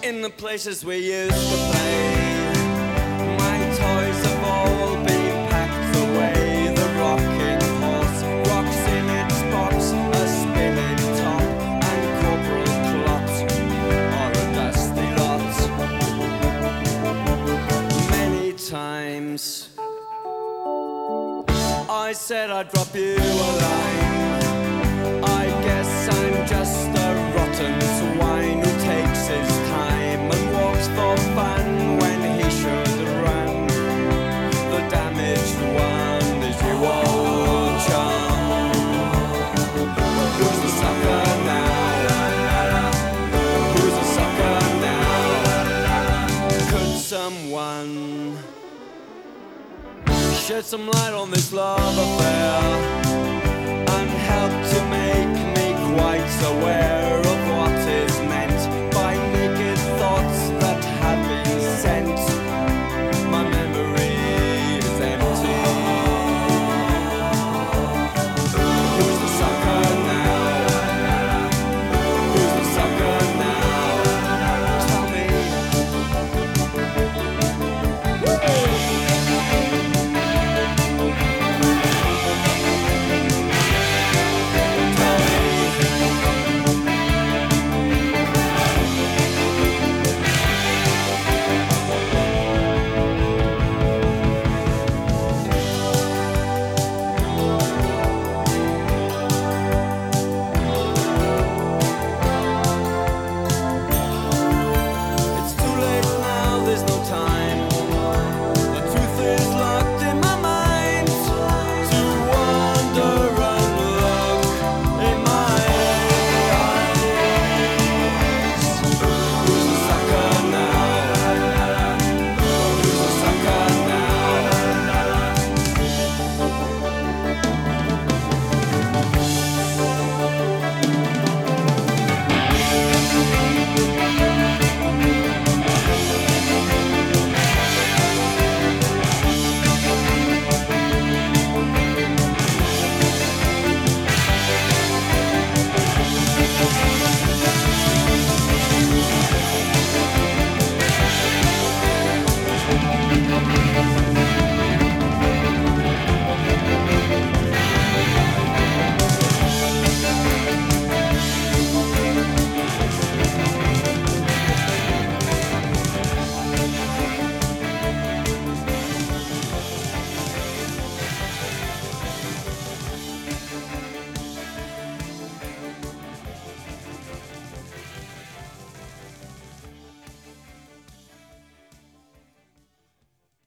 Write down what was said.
in the places we used to play. My toys have all been packed away. The rocking horse rocks in its box, a spinning top and corporal clot, or a dusty lot. Many times I said I'd drop you a line. I guess I'm just a rotten swine who takes his time and walks for fun when he should run. The damaged one is you, old chum. Who's the sucker now? Who's the sucker now? Could someone shed some light on this love affair?